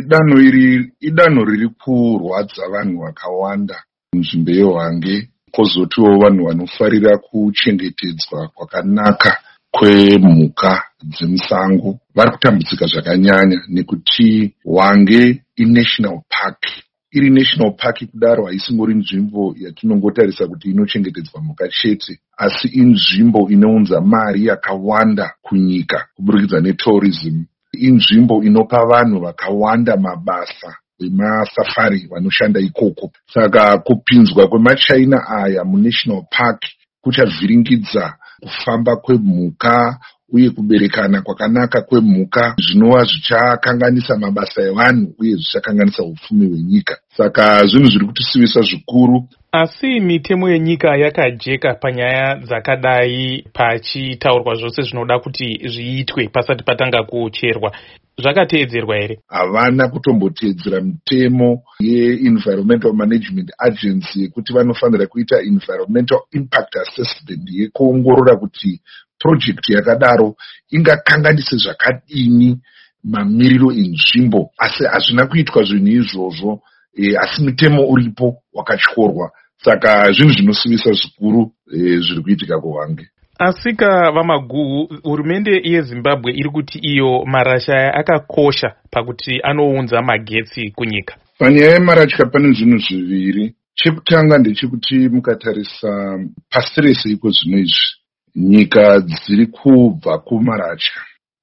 Danho iri idanho riri kurwadza vanhu vakawanda munzvimbo yeHwange, kwozotiwo vanhu vanofarira kuchengetedzwa kwakanaka kwemhuka dzemusango vari kutambudzika zvakanyanya nekuti Hwange iNational Park. Iri National Park kudaro haisingori nzvimbo yatinongotarisa kuti inochengetedzwa mhuka chete, asi inzvimbo inounza mari yakawanda kunyika kuburikidza netourism. Inzvimbo inopa vanhu vakawanda mabasa vemasafari vanoshanda ikoko. Saka kupinzwa kwemaChina aya muNational Park kuchavhiringidza kufamba kwemhuka uye kuberekana kwakanaka kwemhuka, zvinova zvichakanganisa mabasa evanhu uye zvichakanganisa upfumi hwenyika. Saka zvinhu zviri kutisivisa zvikuru. Asi mitemo yenyika yakajeka panyaya dzakadai, pachitaurwa zvose zvinoda kuti zviitwe pasati patanga kucherwa. Zvakateedzerwa here? Havana kutomboteedzera mitemo yeEnvironmental Management Agency yekuti vanofanira kuita Environmental Impact Assessment yekuongorora kuti project yakadaro ingakanganise zvakadini mamiriro enzvimbo. Asi hazvina kuitwa zvinhu izvozvo, asi mitemo uripo wakatyorwa. Saka zvinhu zvinosivisa zvikuru zviri kuitika kuHwange. Asika vamaguhu, hurumende yeZimbabwe iri kuti iyo marasha akakosha pakuti anounza magetsi kunyika. Panyaya yemarasha pane zvinhu zviviri. Chekutanga ndechekuti mukatarisa pasi rese iko zvino izvi, nyika dziri kubva kumarasha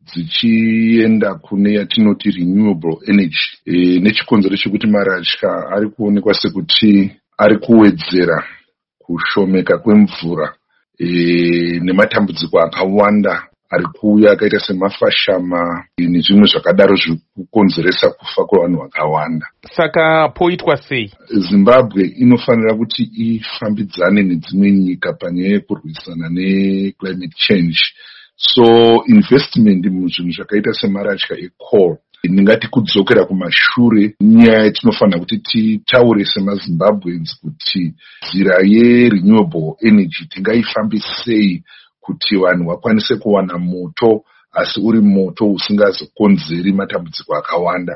dzichienda kune yatinoti renewable energy. Nechikonzero chekuti marasha ari kuonekwa sekuti ari kuwedzera kushomeka kwemvura nematambudziko akawanda ari kuuya akaita semafashama nezvimwe zvakadaro zviri kukonzeresa kufa kwevanhu vakawanda. Saka poitwa sei? Zimbabwe inofanira kuti ifambidzane nedzimwe nyika panyaya yekurwisana neclimate change. So investment muzvinhu zvakaita semarasha ecoal, ndingati kudzokera kumashure. Nyaya yatinofanira kuti titaure semaZimbabweans kuti nzira yerenewable energy tingaifambisei kuti vanhu vakwanise kuwana moto, asi uri moto usingazokonzeri matambudziko akawanda.